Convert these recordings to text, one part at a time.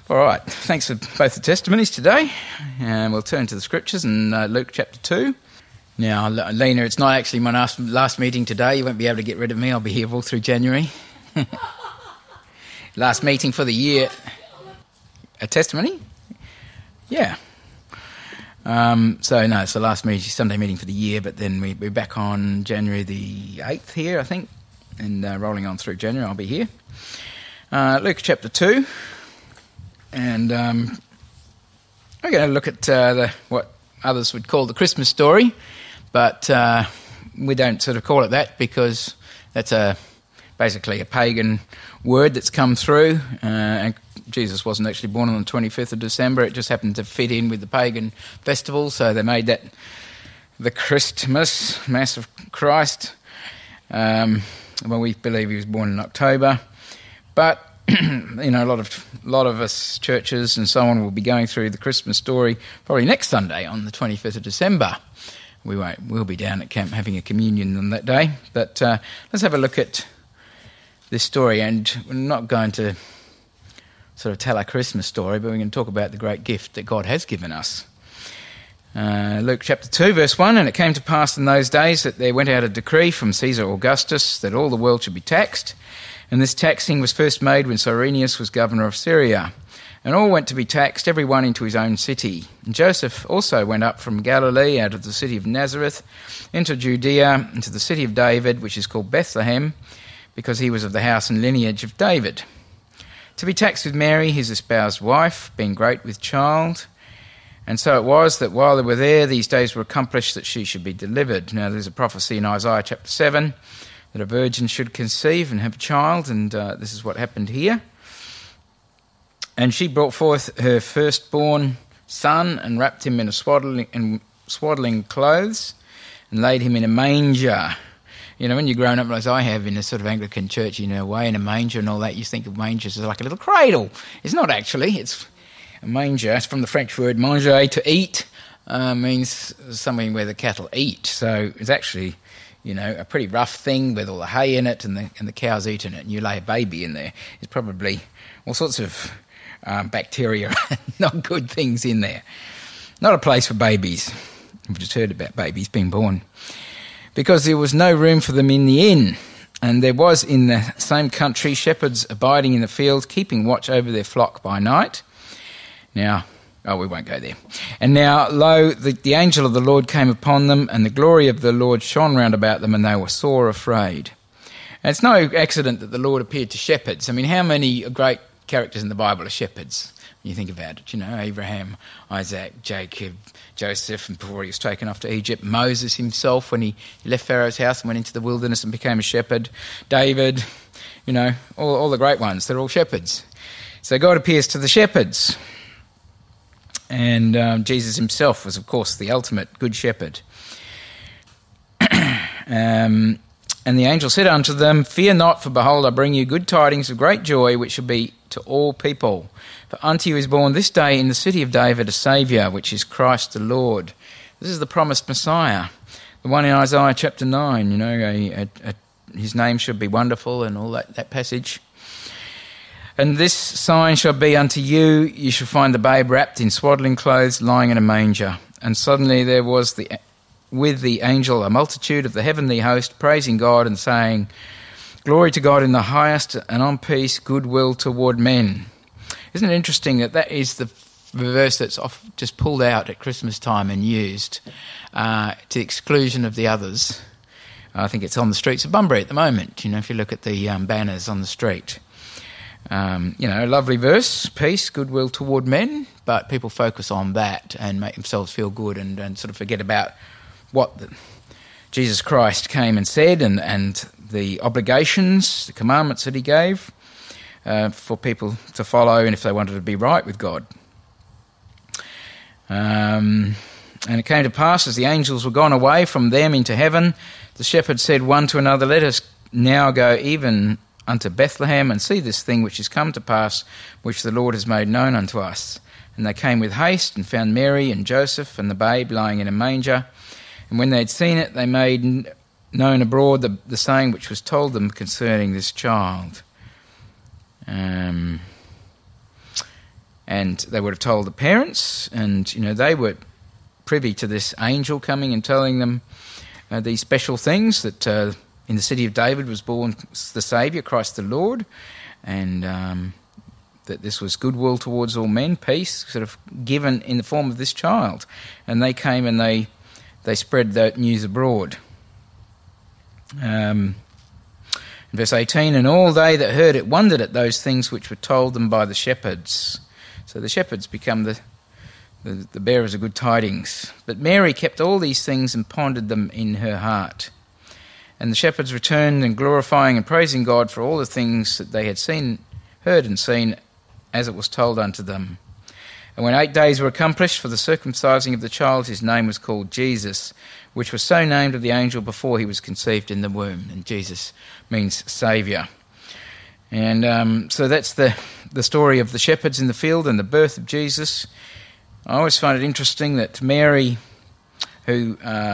All right, thanks for both the testimonies today. And we'll turn to the scriptures in Luke chapter 2. Now, Lena, it's not actually my last meeting today. You won't be able to get rid of me. I'll be here all through January. Last meeting for the year. A testimony? Yeah. It's the last Sunday meeting for the year, but then we're back on January the 8th here, I think, and rolling on through January, I'll be here. Luke chapter 2. And we're going to look at what others would call the Christmas story, but we don't sort of call it that because that's basically a pagan word that's come through. And Jesus wasn't actually born on the 25th of December. It just happened to fit in with the pagan festival, so they made that the Christmas, Mass of Christ. We believe he was born in October, but a lot of us churches and so on will be going through the Christmas story probably next Sunday on the 25th of December. We'll be down at camp having a communion on that day. But let's have a look at this story, and we're not going to sort of tell our Christmas story, but we're going to talk about the great gift that God has given us. Luke chapter 2, verse 1, and it came to pass in those days that there went out a decree from Caesar Augustus that all the world should be taxed. And this taxing was first made when Cyrenius was governor of Syria. And all went to be taxed, every one into his own city. And Joseph also went up from Galilee, out of the city of Nazareth, into Judea, into the city of David, which is called Bethlehem, because he was of the house and lineage of David, to be taxed with Mary, his espoused wife, being great with child. And so it was that while they were there, these days were accomplished that she should be delivered. Now there's a prophecy in Isaiah chapter 7, that a virgin should conceive and have a child, and this is what happened here. And she brought forth her firstborn son and wrapped him in swaddling clothes and laid him in a manger. When you're grown up as I have in a sort of Anglican church, away in a manger and all that, you think of mangers as like a little cradle. It's not actually. It's a manger. It's from the French word manger, to eat, means somewhere where the cattle eat. So it's actually a pretty rough thing with all the hay in it and the cows eating it, and you lay a baby in there. There's probably all sorts of bacteria, not good things in there. Not a place for babies. I've just heard about babies being born. Because there was no room for them in the inn, and there was in the same country shepherds abiding in the field, keeping watch over their flock by night. Now, we won't go there. And now, lo, the angel of the Lord came upon them, and the glory of the Lord shone round about them, and they were sore afraid. And it's no accident that the Lord appeared to shepherds. I mean, how many great characters in the Bible are shepherds? When you think about it, Abraham, Isaac, Jacob, Joseph, and before he was taken off to Egypt, Moses himself when he left Pharaoh's house and went into the wilderness and became a shepherd, David, all the great ones, they're all shepherds. So God appears to the shepherds. And Jesus himself was, of course, the ultimate good shepherd. And the angel said unto them, Fear not, for behold, I bring you good tidings of great joy, which shall be to all people. For unto you is born this day in the city of David a Saviour, which is Christ the Lord. This is the promised Messiah, the one in Isaiah chapter 9, his name should be wonderful and all that passage. And this sign shall be unto you, you shall find the babe wrapped in swaddling clothes, lying in a manger. And suddenly there was with the angel a multitude of the heavenly host, praising God and saying, Glory to God in the highest, and on peace goodwill toward men. Isn't it interesting that is the verse that's just pulled out at Christmas time and used to the exclusion of the others? I think it's on the streets of Bunbury at the moment, if you look at the banners on the street. A lovely verse, peace, goodwill toward men, but people focus on that and make themselves feel good and sort of forget about what Jesus Christ came and said and the obligations, the commandments that he gave for people to follow and if they wanted to be right with God. And it came to pass, as the angels were gone away from them into heaven, the shepherds said one to another, Let us now go even unto Bethlehem and see this thing which is come to pass, which the Lord has made known unto us. And they came with haste and found Mary and Joseph and the babe lying in a manger. And when they had seen it, they made known abroad the saying which was told them concerning this child. And And they would have told the parents, and they were privy to this angel coming and telling them these special things, that in the city of David was born the Saviour, Christ the Lord, and that this was goodwill towards all men, peace, sort of given in the form of this child. And they came and they spread that news abroad. In verse 18, and all they that heard it wondered at those things which were told them by the shepherds. So the shepherds become the bearers of good tidings. But Mary kept all these things and pondered them in her heart. And the shepherds returned, and glorifying and praising God for all the things that they had heard and seen, as it was told unto them. And when 8 days were accomplished for the circumcising of the child, his name was called Jesus, which was so named of the angel before he was conceived in the womb. And Jesus means Saviour. And so that's the story of the shepherds in the field and the birth of Jesus. I always find it interesting that Mary, who,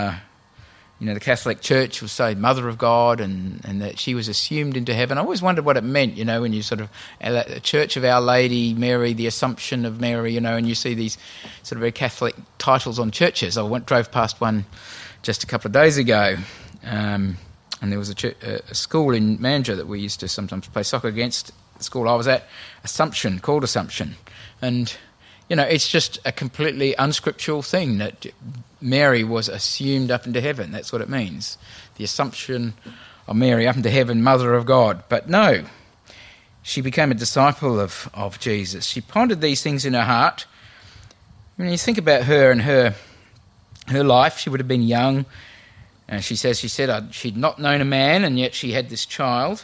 the Catholic Church will say Mother of God, and that she was assumed into heaven. I always wondered what it meant, when you sort of, the Church of Our Lady, Mary, the Assumption of Mary, and you see these sort of very Catholic titles on churches. I drove past one just a couple of days ago, and there was a school in Mandurah that we used to sometimes play soccer against. The school I was at, called Assumption. And, it's just a completely unscriptural thing that Mary was assumed up into heaven. That's what it means. The Assumption of Mary up into heaven, Mother of God. But no, she became a disciple of Jesus. She pondered these things in her heart. When you think about her and her life, she would have been young. She said she'd not known a man, and yet she had this child.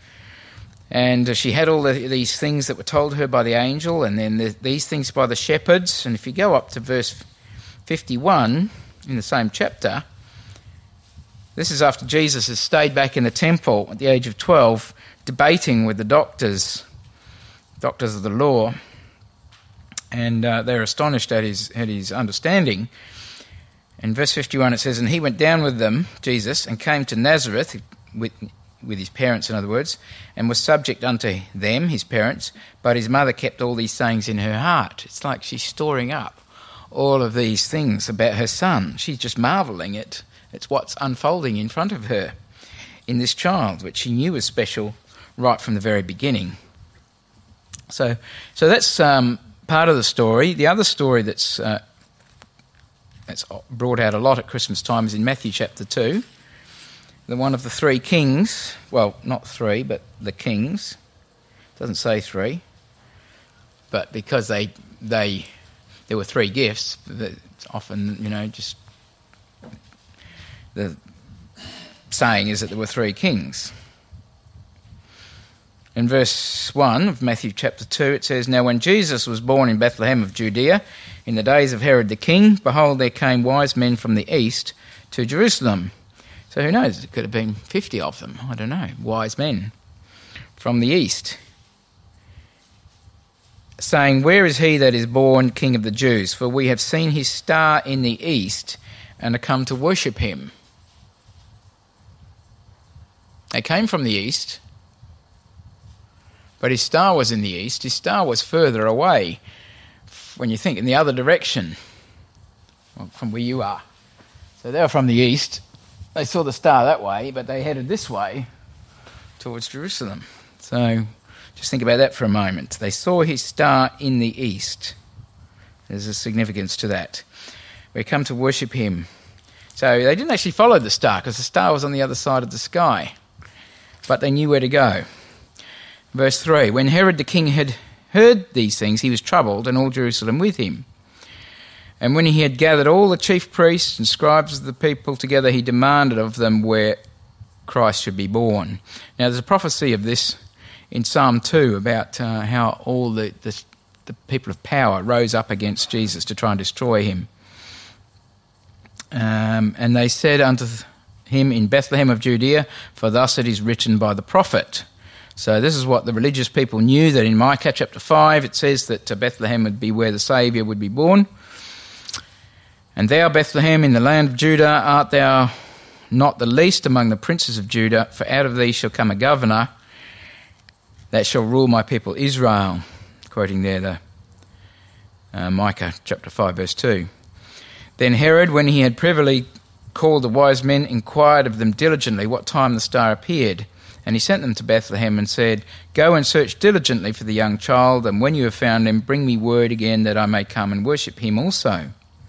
And she had all these things that were told her by the angel, and then these things by the shepherds. And if you go up to verse 51 in the same chapter, this is after Jesus has stayed back in the temple at the age of 12, debating with the doctors of the law, and they're astonished at his understanding. In verse 51 it says, and he went down with them, Jesus, and came to Nazareth, with his parents, in other words, and was subject unto them, his parents, but his mother kept all these sayings in her heart. It's like she's storing up all of these things about her son. She's just marvelling at what's unfolding in front of her in this child, which she knew was special right from the very beginning. So that's part of the story. The other story that's brought out a lot at Christmas time is in Matthew chapter 2. The one of the three kings, well, not three, but the kings. It doesn't say three, but because there were three gifts, often, just the saying is that there were three kings. In verse 1 of Matthew chapter 2, it says, now when Jesus was born in Bethlehem of Judea, in the days of Herod the king, behold, there came wise men from the east to Jerusalem. So who knows, it could have been 50 of them, I don't know, wise men from the east, saying, where is he that is born King of the Jews? For we have seen his star in the east and are come to worship him. They came from the east, but his star was in the east. His star was further away, when you think in the other direction, from where you are. So they were from the east. They saw the star that way, but they headed this way towards Jerusalem. So just think about that for a moment. They saw his star in the east. There's a significance to that. We come to worship him. So they didn't actually follow the star, because the star was on the other side of the sky. But they knew where to go. Verse 3, when Herod the king had heard these things, he was troubled, and all Jerusalem with him. And when he had gathered all the chief priests and scribes of the people together, he demanded of them where Christ should be born. Now, there's a prophecy of this in Psalm 2 about how all the people of power rose up against Jesus to try and destroy him. And they said unto him in Bethlehem of Judea, for thus it is written by the prophet. So this is what the religious people knew, that in Micah chapter 5 it says that Bethlehem would be where the Saviour would be born. And thou, Bethlehem, in the land of Judah, art thou not the least among the princes of Judah, for out of thee shall come a governor that shall rule my people Israel. Quoting there Micah chapter 5 verse 2. Then Herod, when he had privily called the wise men, inquired of them diligently what time the star appeared. And he sent them to Bethlehem and said, "Go and search diligently for the young child, and when you have found him, bring me word again that I may come and worship him also."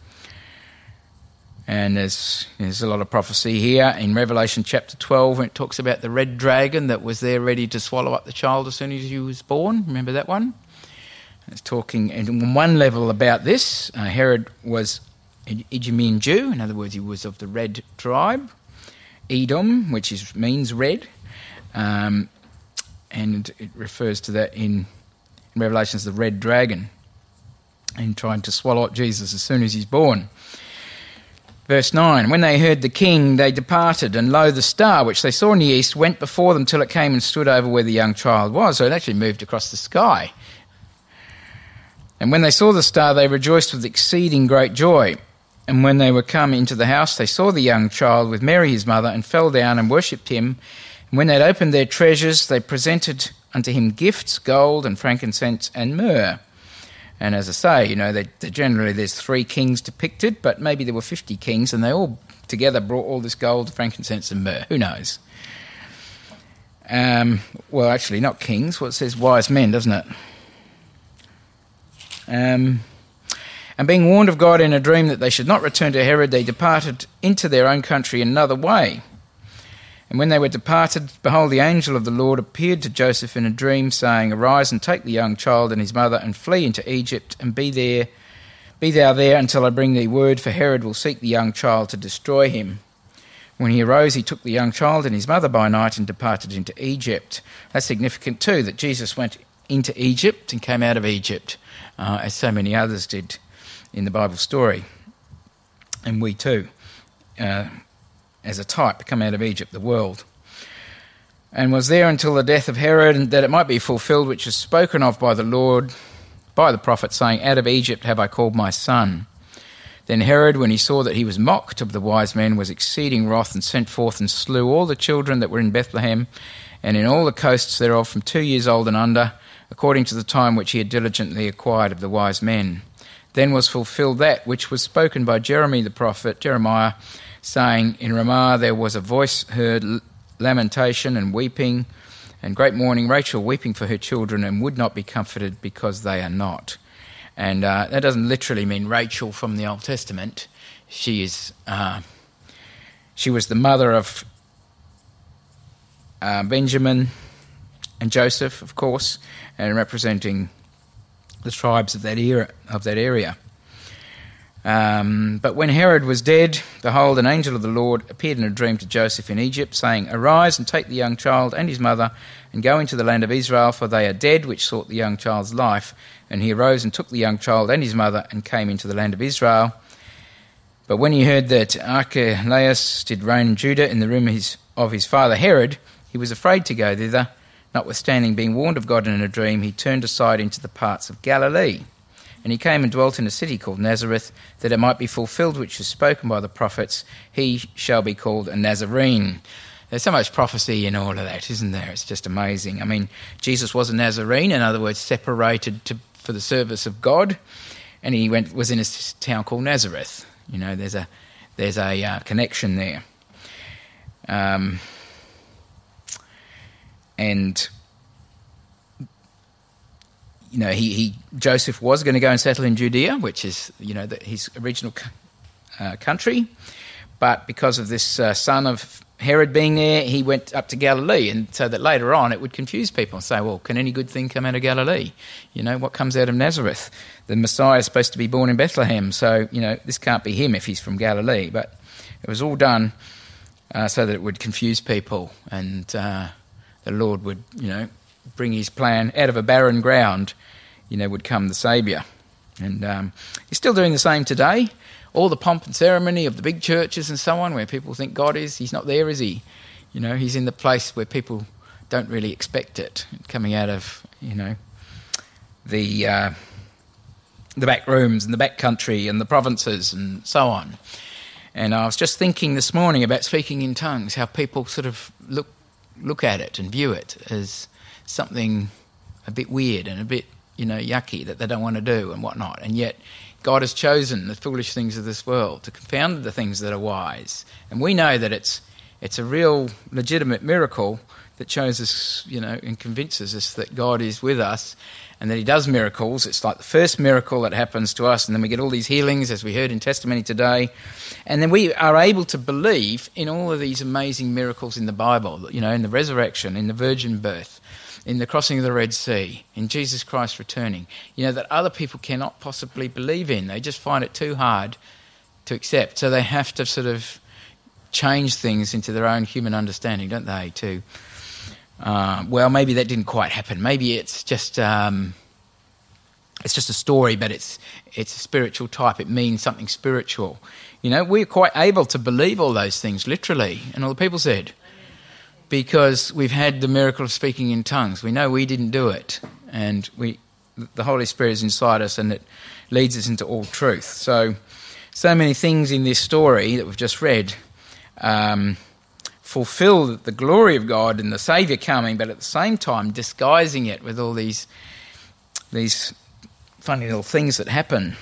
And there's a lot of prophecy here in Revelation chapter 12 when it talks about the red dragon that was there ready to swallow up the child as soon as he was born. Remember that one? It's talking on one level about this. Herod was an Idumean Jew, in other words, he was of the red tribe. Edom, which means red, and it refers to that in Revelation as the red dragon, and trying to swallow up Jesus as soon as he's born. Verse 9, when they heard the king, they departed, and lo, the star which they saw in the east went before them till it came and stood over where the young child was. So it actually moved across the sky. And when they saw the star, they rejoiced with exceeding great joy. And when they were come into the house, they saw the young child with Mary his mother, and fell down and worshipped him. And when they had opened their treasures, they presented unto him gifts, gold and frankincense and myrrh. And as I say, generally there's 3 kings depicted, but maybe there were 50 kings, and they all together brought all this gold, frankincense and myrrh. Who knows? Well, actually, not kings. Well, it says wise men, doesn't it? And being warned of God in a dream that they should not return to Herod, they departed into their own country another way. And when they were departed, behold, the angel of the Lord appeared to Joseph in a dream, saying, "Arise and take the young child and his mother, and flee into Egypt, and be thou there until I bring thee word, for Herod will seek the young child to destroy him." When he arose, he took the young child and his mother by night and departed into Egypt. That's significant too, that Jesus went into Egypt and came out of Egypt, as so many others did in the Bible story. And we too, as a type, come out of Egypt, the world. And was there until the death of Herod, and that it might be fulfilled which is spoken of by the Lord, by the prophet, saying, "Out of Egypt have I called my son." Then Herod, when he saw that he was mocked of the wise men, was exceeding wroth, and sent forth and slew all the children that were in Bethlehem, and in all the coasts thereof from 2 years old and under, according to the time which he had diligently acquired of the wise men. Then was fulfilled that which was spoken by Jeremiah the prophet, saying, "In Ramah there was a voice heard, lamentation and weeping, and great mourning, Rachel weeping for her children, and would not be comforted because they are not." And that doesn't literally mean Rachel from the Old Testament. She was the mother of Benjamin and Joseph, of course, and representing the tribes of that area. But when Herod was dead, behold, an angel of the Lord appeared in a dream to Joseph in Egypt, saying, "Arise and take the young child and his mother, and go into the land of Israel, for they are dead which sought the young child's life." And he arose and took the young child and his mother, and came into the land of Israel. But when he heard that Archelaus did reign in Judah in the room of his father Herod, he was afraid to go thither. Notwithstanding, being warned of God in a dream, he turned aside into the parts of Galilee. And he came and dwelt in a city called Nazareth, that it might be fulfilled which is spoken by the prophets, "He shall be called a Nazarene." There's so much prophecy in all of that, isn't there? It's just amazing. I mean, Jesus was a Nazarene, in other words, separated for the service of God, and he was in a town called Nazareth. You know, there's a connection there. And you know, Joseph was going to go and settle in Judea, which is, his original country. But because of this son of Herod being there, he went up to Galilee, and so that later on it would confuse people and say, well, can any good thing come out of Galilee? What comes out of Nazareth? The Messiah is supposed to be born in Bethlehem, so, this can't be him if he's from Galilee. But it was all done so that it would confuse people, and the Lord would, bring his plan out of a barren ground, would come the Saviour. And he's still doing the same today. All the pomp and ceremony of the big churches and so on, where people think God is, he's not there, is he? He's in the place where people don't really expect it, coming out of, the back rooms and the back country and the provinces and so on. And I was just thinking this morning about speaking in tongues, how people sort of look at it and view it as something a bit weird and a bit yucky, that they don't want to do and whatnot. And yet God has chosen the foolish things of this world to confound the things that are wise. And we know that it's a real legitimate miracle that shows us, and convinces us that God is with us and that he does miracles. It's like the first miracle that happens to us, and then we get all these healings, as we heard in testimony today. And then we are able to believe in all of these amazing miracles in the Bible, in the resurrection, in the virgin birth, in the crossing of the Red Sea, in Jesus Christ returning, that other people cannot possibly believe in. They just find it too hard to accept. So they have to sort of change things into their own human understanding, don't they, too? Well, maybe that didn't quite happen. Maybe it's just a story, but it's a spiritual type. It means something spiritual. We're quite able to believe all those things, literally. And all the people said, because we've had the miracle of speaking in tongues. We know we didn't do it, and the Holy Spirit is inside us, and it leads us into all truth. So many things in this story that we've just read fulfill the glory of God and the Saviour coming, but at the same time disguising it with all these funny little things that happen.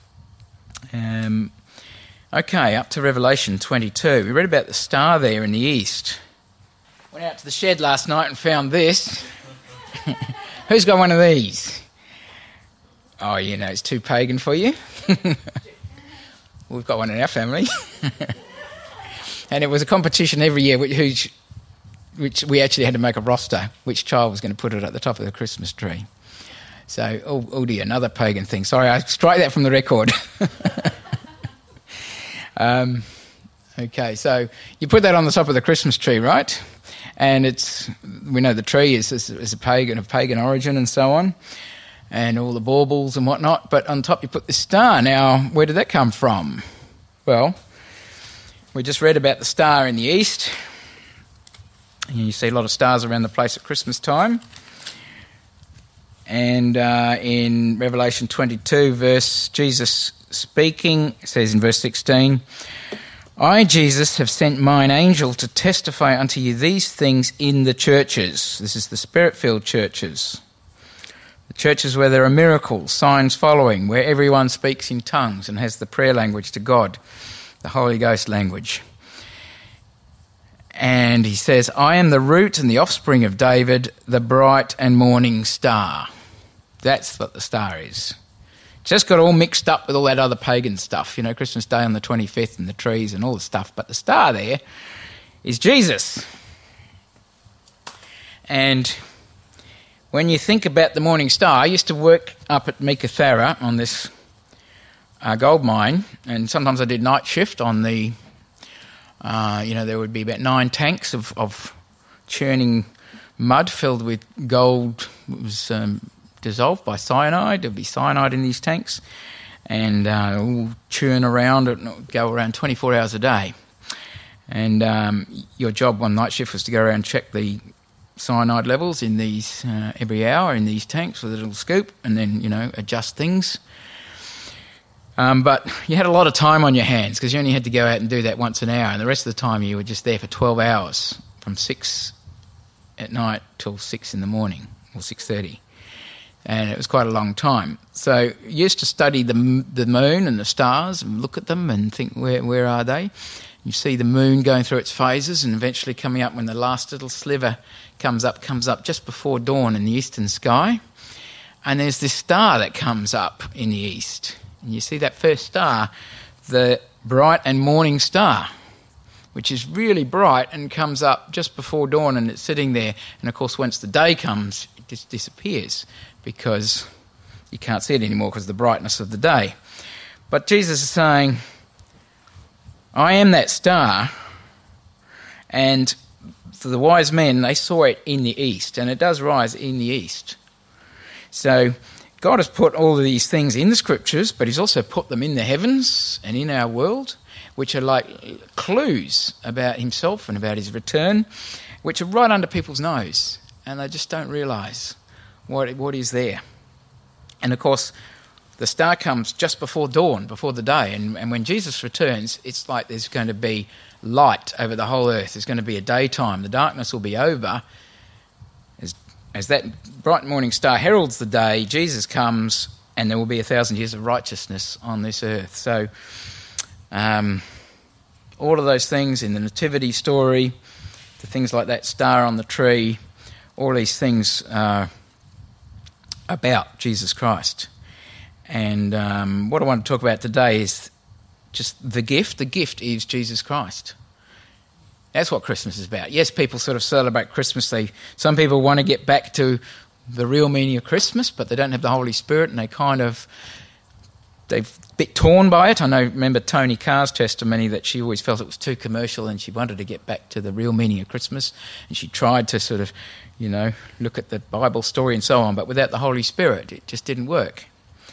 Okay, up to Revelation 22. We read about the star there in the east. Went out to the shed last night and found this. Who's got one of these? Oh, it's too pagan for you. We've got one in our family. And it was a competition every year which we actually had to make a roster, which child was going to put it at the top of the Christmas tree. So, oh dear, another pagan thing. Sorry, I strike that from the record. Okay, so you put that on the top of the Christmas tree, right? And we know the tree is a pagan, of pagan origin and so on, and all the baubles and whatnot. But on top you put the star. Now, where did that come from? Well, we just read about the star in the east. And you see a lot of stars around the place at Christmas time. And in Revelation 22, Jesus speaking, it says in verse 16, I, Jesus, have sent mine angel to testify unto you these things in the churches. This is the Spirit-filled churches. The churches where there are miracles, signs following, where everyone speaks in tongues and has the prayer language to God, the Holy Ghost language. And he says, I am the root and the offspring of David, the bright and morning star. That's what the star is. Just got all mixed up with all that other pagan stuff, Christmas Day on the 25th and the trees and all the stuff. But the star there is Jesus. And when you think about the morning star, I used to work up at Meekatharra on this gold mine, and sometimes I did night shift on the, there would be about 9 tanks of churning mud filled with gold. It was dissolved by cyanide. There'd be cyanide in these tanks, and all churn around. It would go around 24 hours a day. And your job on night shift was to go around and check the cyanide levels in these every hour in these tanks with a little scoop, and then adjust things. But you had a lot of time on your hands because you only had to go out and do that once an hour, and the rest of the time you were just there for 12 hours from 6 at night till 6 in the morning or 6:30. And it was quite a long time. So you used to study the moon and the stars and look at them and think, where are they? You see the moon going through its phases and eventually coming up when the last little sliver comes up just before dawn in the eastern sky. And there's this star that comes up in the east. And you see that first star, the bright and morning star, which is really bright and comes up just before dawn, and it's sitting there. And, of course, once the day comes, it just disappears because you can't see it anymore because of the brightness of the day. But Jesus is saying, I am that star, and for the wise men, they saw it in the east, and it does rise in the east. So God has put all of these things in the scriptures, but he's also put them in the heavens and in our world, which are like clues about himself and about his return, which are right under people's nose, and they just don't realise what is there. And of course, the star comes just before dawn, before the day, and when Jesus returns, it's like there's going to be light over the whole earth. There's going to be a daytime. The darkness will be over, as that bright morning star heralds the day, Jesus comes and there will be 1,000 years of righteousness on this earth. So all of those things in the nativity story, the things like that star on the tree, all these things are about Jesus Christ. And what I want to talk about today is just the gift. The gift is Jesus Christ. That's what Christmas is about. Yes, people sort of celebrate Christmas. Some people want to get back to the real meaning of Christmas, but they don't have the Holy Spirit, and they're a bit torn by it. Remember Tony Carr's testimony that she always felt it was too commercial and she wanted to get back to the real meaning of Christmas, and she tried to sort of, look at the Bible story and so on, but without the Holy Spirit, it just didn't work.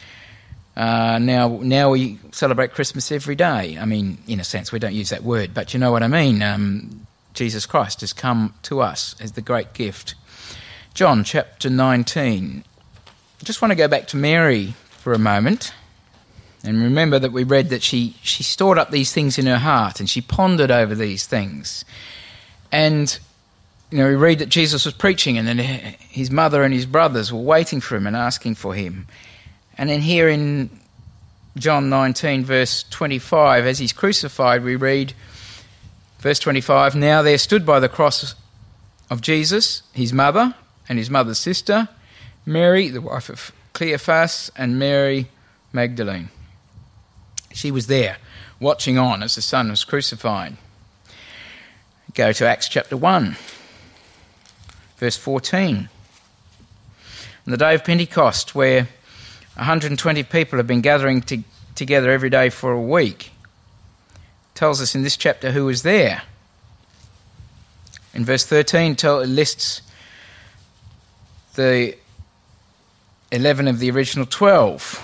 Now we celebrate Christmas every day. I mean, in a sense, we don't use that word, but you know what I mean. Jesus Christ has come to us as the great gift. John chapter 19. I just want to go back to Mary for a moment. And remember that we read that she stored up these things in her heart and she pondered over these things. And, we read that Jesus was preaching and then his mother and his brothers were waiting for him and asking for him. And then here in John 19, verse 25, as he's crucified, we read, verse 25, "Now there stood by the cross of Jesus, his mother and his mother's sister, Mary, the wife of Cleophas, and Mary Magdalene." She was there, watching on as the Son was crucified. Go to Acts chapter 1, verse 14. On the day of Pentecost, where 120 people have been gathering together every day for a week. It tells us in this chapter who was there. In verse 13, it lists the 11 of the original 12.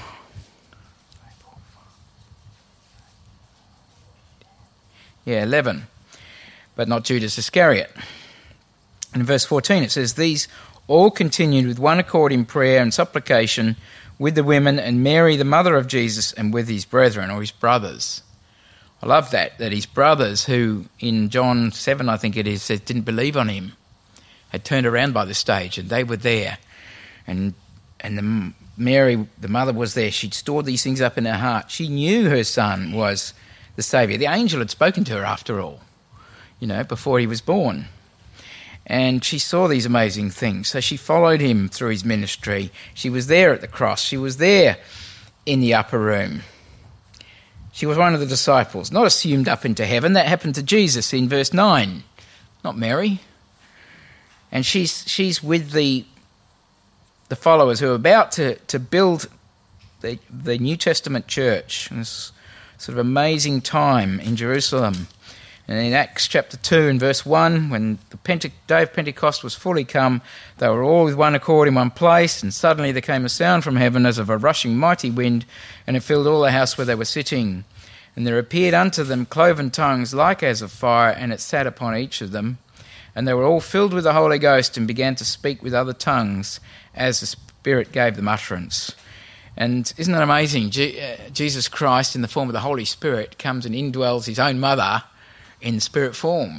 Yeah, 11, but not Judas Iscariot. And in verse 14 it says, "These all continued with one accord in prayer and supplication with the women and Mary, the mother of Jesus, and with his brethren," or his brothers. I love that his brothers, who in John 7, I think it is, says didn't believe on him, had turned around by this stage, and they were there. And Mary, the mother, was there. She'd stored these things up in her heart. She knew her son was the Saviour. The angel had spoken to her, after all, before he was born. And she saw these amazing things. So she followed him through his ministry. She was there at the cross. She was there in the upper room. She was one of the disciples, not assumed up into heaven. That happened to Jesus in verse 9, not Mary. And she's with the followers who are about to build the New Testament church. And this sort of amazing time in Jerusalem. And in Acts chapter 2 and verse 1, when the day of Pentecost was fully come, they were all with one accord in one place, and suddenly there came a sound from heaven as of a rushing mighty wind, and it filled all the house where they were sitting. And there appeared unto them cloven tongues like as of fire, and it sat upon each of them. And they were all filled with the Holy Ghost and began to speak with other tongues as the Spirit gave them utterance. And isn't that amazing? Jesus Christ, in the form of the Holy Spirit, comes and indwells his own mother in spirit form.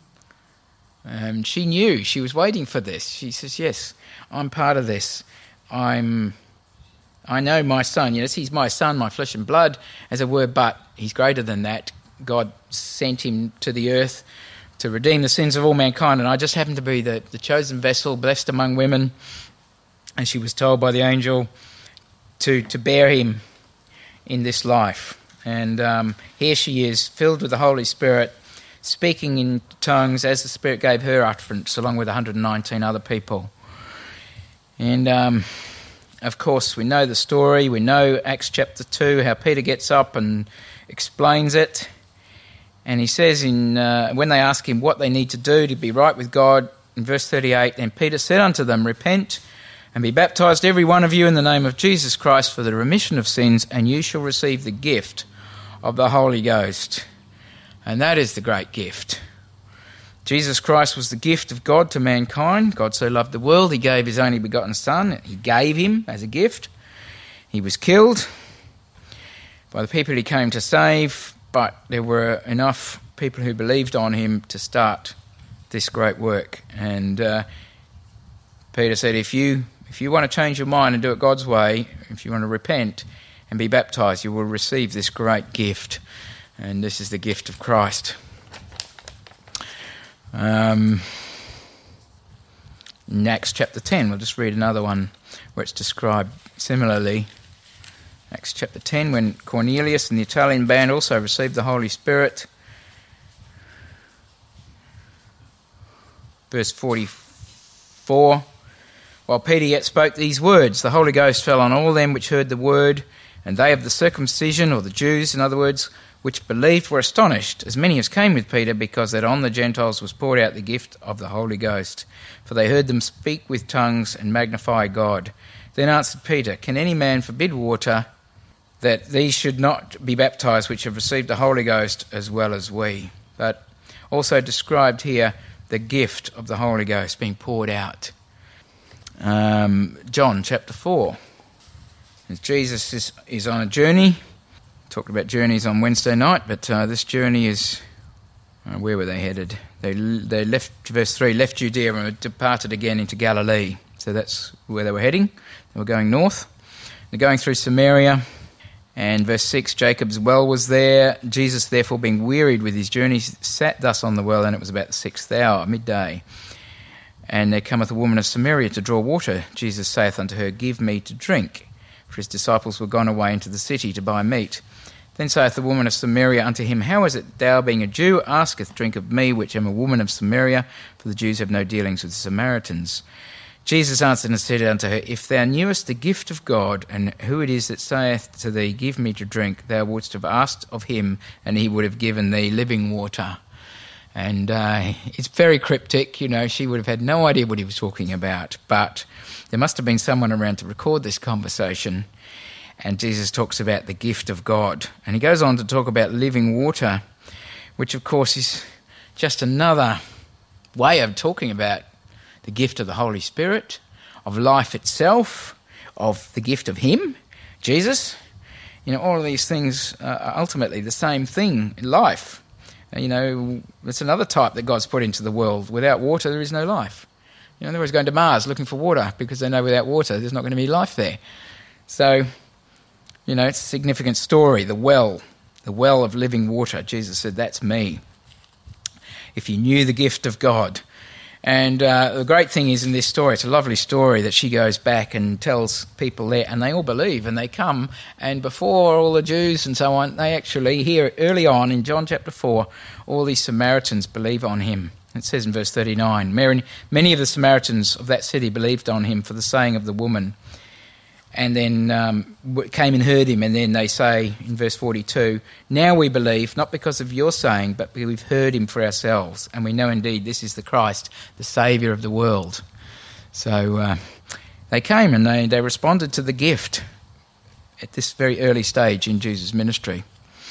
She knew, she was waiting for this. She says, yes, I'm part of this. I know my son. Yes, he's my son, my flesh and blood, as it were, but he's greater than that. God sent him to the earth to redeem the sins of all mankind, and I just happen to be the chosen vessel, blessed among women. And she was told by the angel to bear him in this life. And here she is, filled with the Holy Spirit, speaking in tongues as the Spirit gave her utterance, along with 119 other people. And of course, we know the story. We know Acts chapter 2, how Peter gets up and explains it. And he says, when they ask him what they need to do to be right with God, in verse 38, "And Peter said unto them, Repent and be baptized every one of you in the name of Jesus Christ for the remission of sins, and you shall receive the gift of the Holy Ghost." And that is the great gift. Jesus Christ was the gift of God to mankind. God so loved the world, he gave his only begotten Son. He gave him as a gift. He was killed by the people he came to save, but there were enough people who believed on him to start this great work. And Peter said, if you want to change your mind and do it God's way, if you want to repent and be baptised, you will receive this great gift. And this is the gift of Christ. In Acts chapter 10, we'll just read another one where it's described similarly. Acts chapter 10, when Cornelius and the Italian band also received the Holy Spirit. Verse 44, while Peter yet spoke these words, the Holy Ghost fell on all them which heard the word, and they of the circumcision, or the Jews, in other words, which believed, were astonished, as many as came with Peter, because that on the Gentiles was poured out the gift of the Holy Ghost. For they heard them speak with tongues and magnify God. Then answered Peter, can any man forbid water, that these should not be baptized, which have received the Holy Ghost as well as we? But also described here the gift of the Holy Ghost being poured out. John chapter 4. As Jesus is on a journey. Talked about journeys on Wednesday night, but this journey is... where were they headed? They left, verse 3, left Judea and departed again into Galilee. So that's where they were heading. They were going north. They're going through Samaria. And verse 6, Jacob's well was there. Jesus, therefore, being wearied with his journey, sat thus on the well, and it was about the 6th hour, midday. And there cometh a woman of Samaria to draw water. Jesus saith unto her, give me to drink. For his disciples were gone away into the city to buy meat. Then saith the woman of Samaria unto him, how is it thou, being a Jew, asketh drink of me, which am a woman of Samaria? For the Jews have no dealings with the Samaritans. Jesus answered and said unto her, if thou knewest the gift of God, and who it is that saith to thee, give me to drink, thou wouldst have asked of him, and he would have given thee living water. And it's very cryptic, she would have had no idea what he was talking about, but there must have been someone around to record this conversation. And Jesus talks about the gift of God. And he goes on to talk about living water, which of course is just another way of talking about the gift of the Holy Spirit, of life itself, of the gift of him, Jesus. All of these things are ultimately the same thing in life. It's another type that God's put into the world. Without water, there is no life. They're always going to Mars looking for water because they know without water, there's not going to be life there. So, it's a significant story. The well of living water. Jesus said, that's me. If you knew the gift of God. And the great thing is in this story, it's a lovely story that she goes back and tells people there, and they all believe, and they come, and before all the Jews and so on, they actually, here early on in John chapter 4, all these Samaritans believe on him. It says in verse 39, many of the Samaritans of that city believed on him for the saying of the woman, and then came and heard him, and then they say in verse 42, now we believe, not because of your saying, but we've heard him for ourselves, and we know indeed this is the Christ, the Saviour of the world. So they came and they responded to the gift at this very early stage in Jesus' ministry.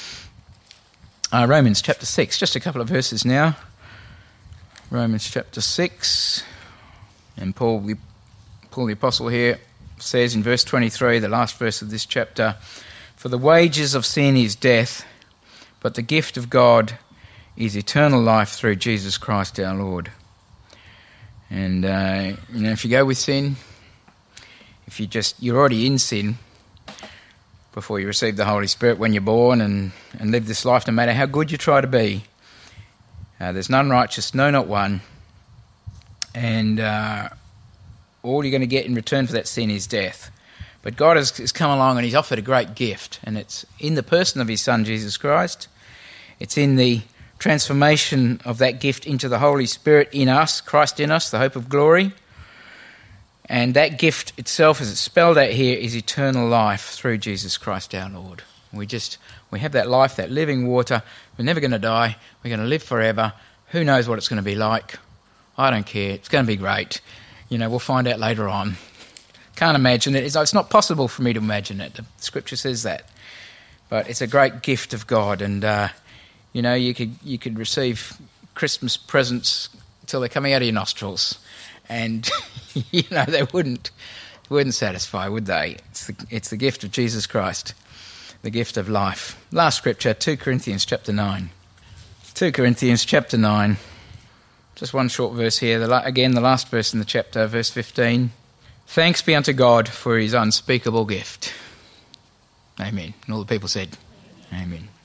Romans chapter 6, just a couple of verses now. Romans chapter 6, and Paul the Apostle here says in verse 23, the last verse of this chapter, for the wages of sin is death, but the gift of God is eternal life through Jesus Christ our Lord. And, if you go with sin, if you're already in sin before you receive the Holy Spirit when you're born and live this life, no matter how good you try to be, there's none righteous, no, not one. And all you're going to get in return for that sin is death. But God has come along and he's offered a great gift, and it's in the person of his Son, Jesus Christ. It's in the transformation of that gift into the Holy Spirit in us, Christ in us, the hope of glory. And that gift itself, as it's spelled out here, is eternal life through Jesus Christ our Lord. We have that life, that living water. We're never going to die. We're going to live forever. Who knows what it's going to be like? I don't care. It's going to be great. We'll find out later on. Can't imagine it. It's not possible for me to imagine it. The Scripture says that. But it's a great gift of God. And, you could receive Christmas presents until they're coming out of your nostrils. And, they wouldn't satisfy, would they? It's the gift of Jesus Christ, the gift of life. Last Scripture, 2 Corinthians chapter 9. 2 Corinthians chapter 9. Just Just one short verse here. Again, the last verse in the chapter, verse 15. Thanks be unto God for his unspeakable gift. Amen. And all the people said, amen.